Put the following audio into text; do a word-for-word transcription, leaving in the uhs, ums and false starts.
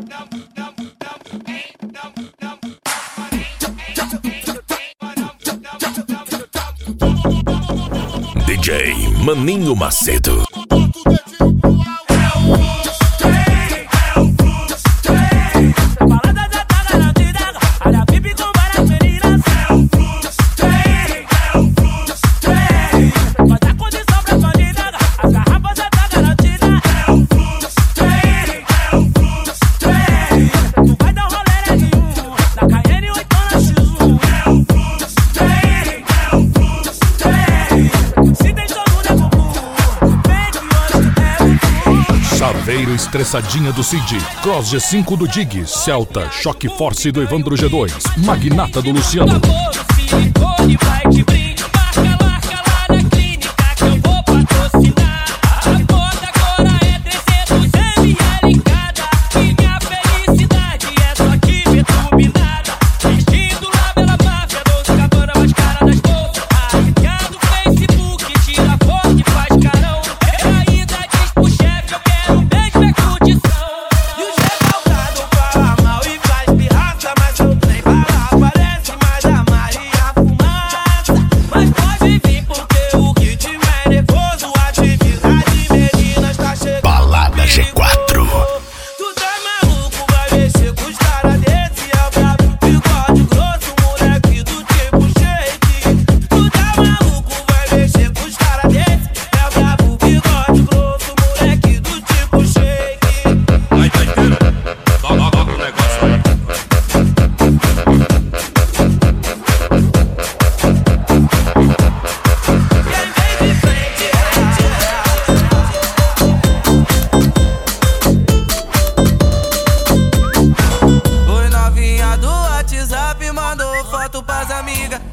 D J Maninho Macedo. Chaveiro estressadinha do Cid, Cross G cinco do Dig, Celta, Choque Force do Evandro G dois, Magnata do Luciano. Mandou foto pras amigas.